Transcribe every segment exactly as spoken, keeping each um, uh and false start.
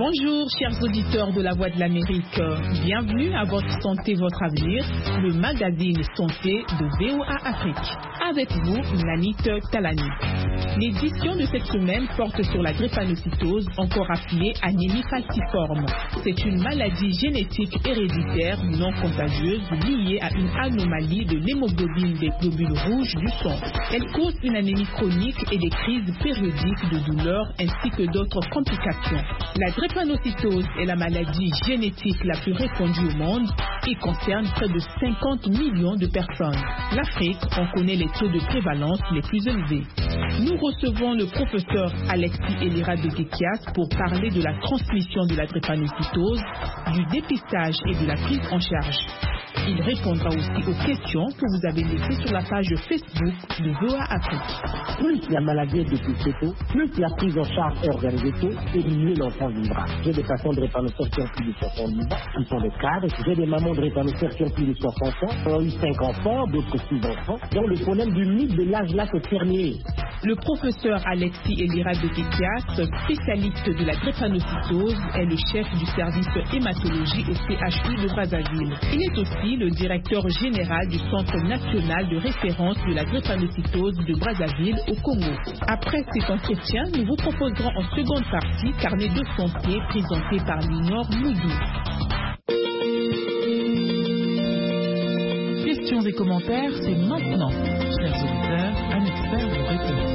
Bonjour chers auditeurs de la Voix de l'Amérique, bienvenue à Votre Santé, Votre Avenir, le magazine Santé de V O A Afrique. Avec vous, Nanit Talani. L'édition de cette semaine porte sur la drépanocytose, encore appelée anémie falciforme. C'est une maladie génétique héréditaire non contagieuse liée à une anomalie de l'hémoglobine des globules rouges du sang. Elle cause une anémie chronique et des crises périodiques de douleur ainsi que d'autres complications. La drépanocytose est la maladie génétique la plus répandue au monde et concerne près de cinquante millions de personnes. L'Afrique en connaît les taux de prévalence les plus élevés. Nous recevons le professeur Alexis Elira de Gekias pour parler de la transmission de la drépanocytose, du dépistage et de la prise en charge. Il répondra aussi aux questions que vous avez laissées sur la page Facebook de V O A Afrique. Plus la maladie est dépistée tôt, plus la prise en charge est organisée tôt, et mieux l'enfant vivra. J'ai des patients de drépanocytose qui ont plus de soixante-dix ans, qui sont des cadres. J'ai des mamans de drépanocytose qui ont plus de soixante ans, qui ont eu cinq enfants, d'autres six enfants. Donc le problème du mythe de l'âge là c'est terminé. Le professeur Alexis Elira de Gekias, spécialiste de la drépanocytose, est le chef du service hématologie au C H U de Brazzaville. Il est aussi le directeur général du Centre national de référence de la drépanocytose de Brazzaville au Congo. Après cet entretien, nous vous proposerons en seconde partie Carnet de santé présenté par Linor Moudou. Questions et commentaires, c'est maintenant. Chers auditeurs, un expert vous répond.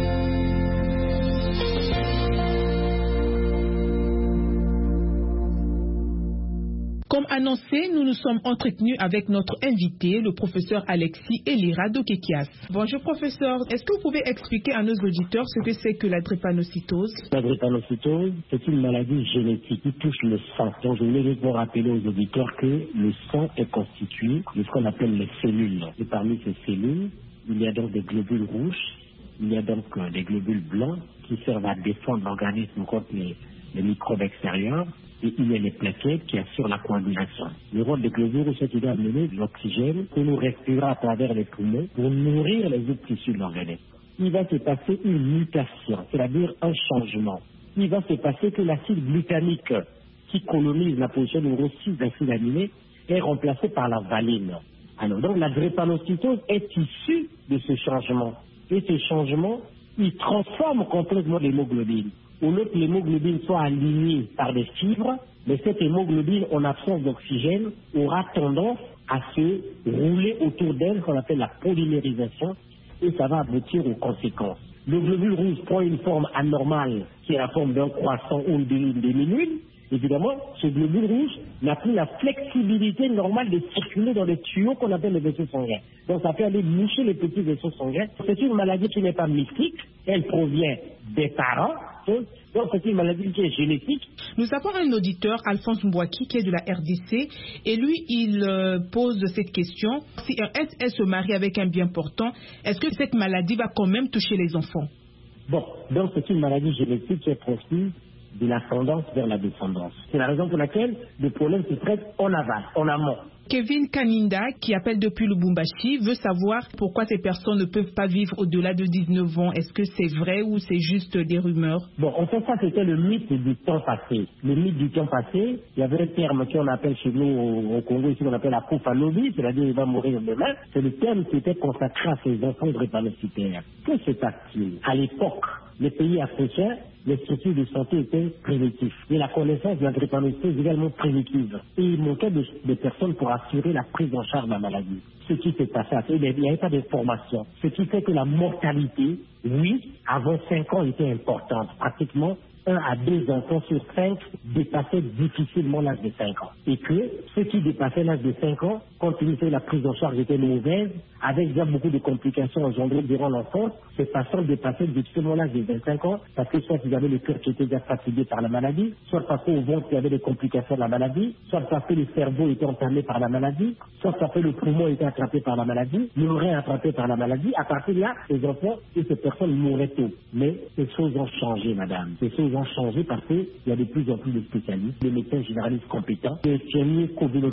Comme annoncé, nous nous sommes entretenus avec notre invité, le professeur Alexis Elira de Gekias. Bonjour professeur, est-ce que vous pouvez expliquer à nos auditeurs ce que c'est que la drépanocytose? La drépanocytose, c'est une maladie génétique qui touche le sang. Donc je voulais juste vous rappeler aux auditeurs que le sang est constitué de ce qu'on appelle les cellules. Et parmi ces cellules, il y a donc des globules rouges, il y a donc euh, des globules blancs qui servent à défendre l'organisme contre les, les microbes extérieurs. Et il y a les plaquettes qui assurent la coagulation. Le rôle des globules, c'est qu'il doit amener de l'oxygène que nous respirons à travers les poumons pour nourrir les autres tissus de l'organisme. Il va se passer une mutation, c'est-à-dire un changement. Il va se passer que l'acide glutamique qui colonise la position numéro six d'acide aminé est remplacé par la valine. Alors donc la drépanocytose est issue de ce changement. Et ce changement, il transforme complètement l'hémoglobine. Au lieu que l'hémoglobine soit alignée par des fibres, mais cette hémoglobine, en absence d'oxygène, aura tendance à se rouler autour d'elle, qu'on appelle la polymérisation, et ça va aboutir aux conséquences. Le globule rouge prend une forme anormale, qui est la forme d'un croissant ou d'une demi-lune. Évidemment, ce globule rouge n'a plus la flexibilité normale de circuler dans les tuyaux qu'on appelle les vaisseaux sanguins. Donc ça peut aller boucher les petits vaisseaux sanguins. C'est une maladie qui n'est pas mystique, elle provient des parents. Donc c'est une maladie qui est génétique. Nous avons un auditeur, Alphonse Mbouaki, qui est de la R D C, et lui, il euh, pose cette question. Si un S S se marie avec un bien portant, est-ce que cette maladie va quand même toucher les enfants? Bon, donc c'est une maladie génétique qui est transmise de l'ascendance vers la descendance. C'est la raison pour laquelle le problème se traite en aval, en amont. Kevin Kaninda, qui appelle depuis Lubumbashi, veut savoir pourquoi ces personnes ne peuvent pas vivre au-delà de dix-neuf ans. Est-ce que c'est vrai ou c'est juste des rumeurs? Bon, en fait, ça, c'était le mythe du temps passé. Le mythe du temps passé, il y avait un terme qu'on appelle chez nous au, au Congo, ici, qu'on appelle la coufalogie, c'est-à-dire il va mourir demain. C'est le terme qui était consacré à ces enfants drépanocytaires. Que se passe-t-il? À l'époque, les pays africains, les structures de santé étaient primitives. Et la connaissance de la drépanocytose est également primitive. Et il manquait de, de personnes pour assurer la prise en charge de la maladie. Ce qui s'est passé, il n'y avait pas d'information. Ce qui fait que la mortalité, oui, avant cinq ans, était importante. Pratiquement, un à deux enfants sur cinq dépassaient difficilement l'âge de cinq ans. Et que ceux qui dépassaient l'âge de cinq ans, compte tenu que la prise en charge était mauvaise, avec déjà beaucoup de complications engendrées durant l'enfance, ces patients dépassaient difficilement l'âge de vingt-cinq ans, parce que soit ils avaient le cœur qui était déjà fatigué par la maladie, soit parce qu'au ventre il y avait des complications de la maladie, soit parce que le cerveau était entamé par la maladie, soit parce que le poumon était attrapé par la maladie, l'oreille attrapé par la maladie. À partir de là, ces enfants et ces personnes mouraient tôt. Mais ces choses ont changé, madame. Ces choses ont changé parce qu'il y a de plus en plus de spécialistes, de médecins généralistes compétents, des infirmiers communautaires